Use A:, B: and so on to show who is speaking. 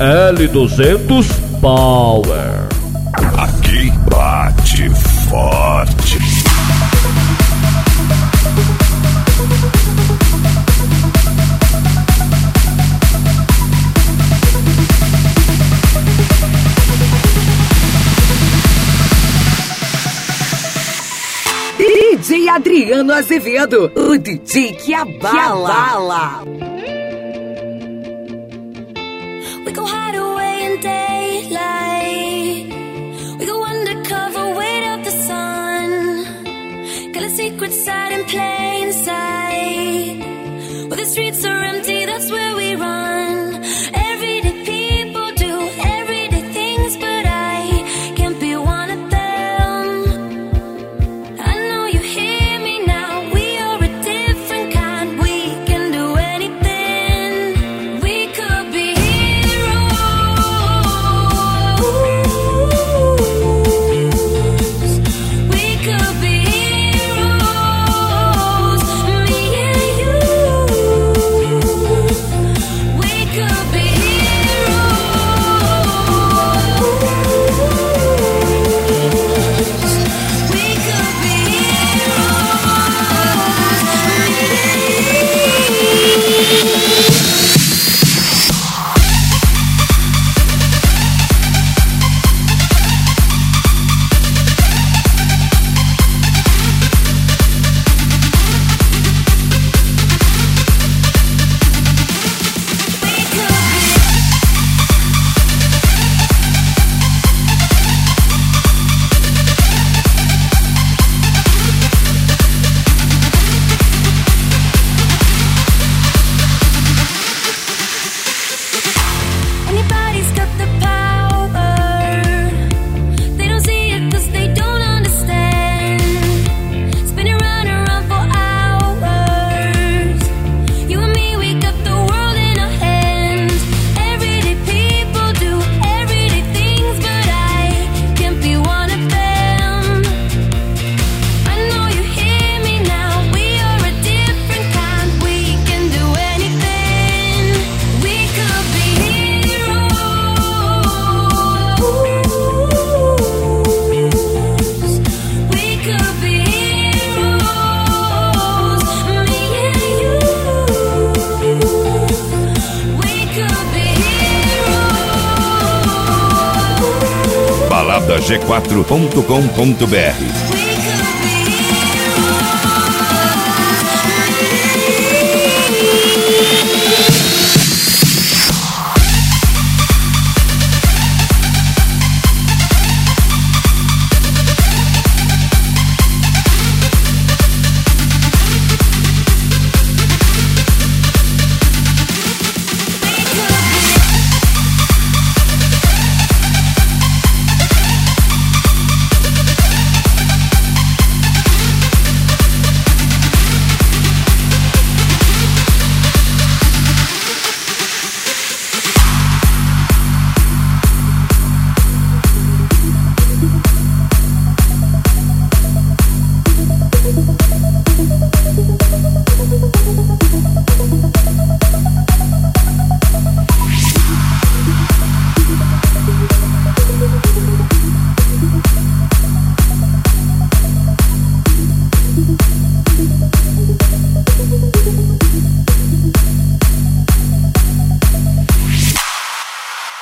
A: L200 Power.
B: Aqui bate forte.
C: DJ Adriano Azevedo, o DJ que abala.
D: We go hide away in daylight. We go undercover, wait out the sun. Got a secret side in plain sight. Where the streets are empty, that's where we run. Everyday people do everyday things, but I can't be one of them. I know you hear me now. We are a different kind. We can do anything. We could be heroes. We could be heroes. Me and you. We could be heroes. We could be anybody's got the power. They don't see it 'cause they don't understand. Spinning round and round for hours. You and me, we got the world in our hands. Everyday people do everyday things, but I can't be one of them. I know you hear me now. We are a different kind. We can do anything. We could be heroes. We could be heroes. Me and you. We could be heroes.
B: Baladag4.com.br